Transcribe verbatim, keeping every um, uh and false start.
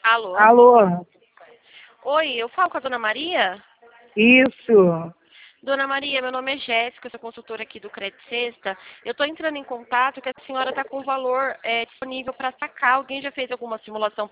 Alô? Alô? Oi, eu falo com a dona Maria? Isso. Dona Maria, meu nome é Jéssica, eu sou consultora aqui do Credit Sexta. Eu estou entrando em contato que a senhora está com o valor é, disponível para sacar. Alguém já fez alguma simulação